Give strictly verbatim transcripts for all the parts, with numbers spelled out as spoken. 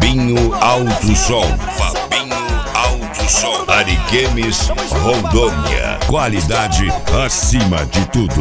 Fabinho Alto Som. Fabinho Alto Som. Ariquemes, Rondônia. Qualidade acima de tudo.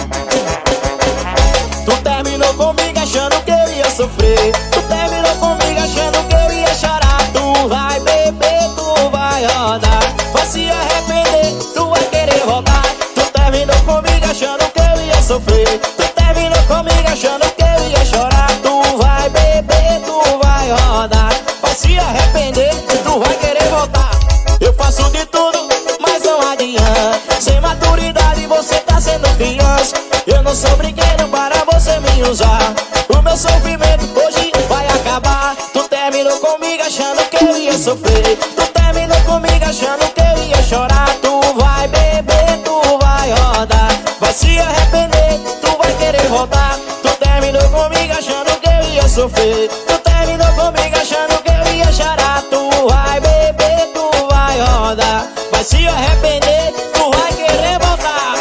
Tu terminou comigo achando que eu ia sofrer. Tu terminou comigo achando que eu ia chorar. Tu vai beber, tu vai rodar. Vai se arrepender, tu vai querer voltar. Tu terminou comigo achando que eu ia sofrer. Tu terminou comigo achando que eu ia chorar. Tu vai beber, tu vai rodar. Vai se arrepender, tu vai querer voltar. Eu faço de tudo, mas não adianta. Sem maturidade você tá sendo criança. Eu não sou brinquedo para você me usar. O meu sofrimento hoje vai acabar. Tu terminou comigo achando que eu ia sofrer. Tu terminou comigo achando que eu ia chorar. Tu vai beber, tu vai rodar. Vai se arrepender, tu vai querer voltar. Tu terminou comigo achando que eu ia sofrer. Tu terminou comigo achando que eu ia chorar. Tu vai beber, tu vai rodar. Vai se arrepender, tu vai querer voltar.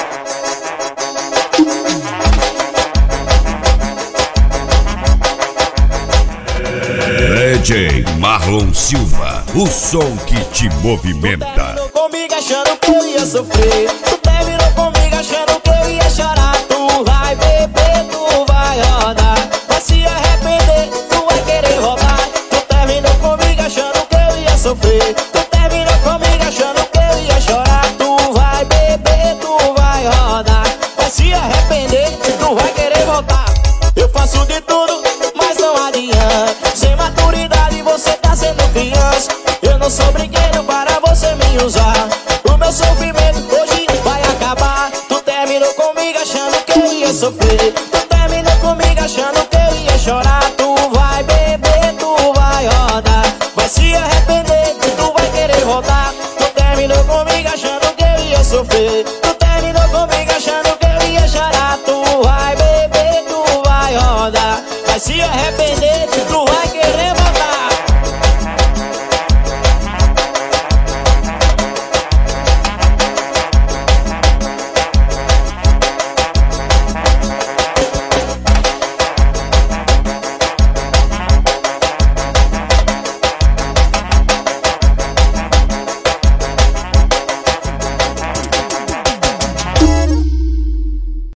D J Marlon Silva, o som que te movimenta. Tu terminou comigo achando que eu ia sofrer. Tu terminou comigo achando que eu ia chorar. Tu vai beber, tu vai rodar. Vai se arrepender, tu vai querer voltar. Tu terminou comigo achando que eu ia sofrer. Tu terminou comigo achando que eu ia chorar. Tu vai beber, tu vai rodar. Vai se arrepender, tu vai querer voltar. Eu faço de tudo, mas não adianta. Sem maturidade você tá sendo criança. Eu não sou brinquedo para você me usar. O meu sofrimento hoje vai acabar. Tu terminou comigo achando que eu ia sofrer. Tu terminou comigo achando que eu ia chorar. Tu vai beber, tu vai rodar. Vai se arrepender, tu vai querer voltar. Tu terminou comigo achando que eu ia sofrer. Tu terminou comigo achando que eu ia chorar. Tu vai beber, tu vai rodar. Vai se arrepender, tu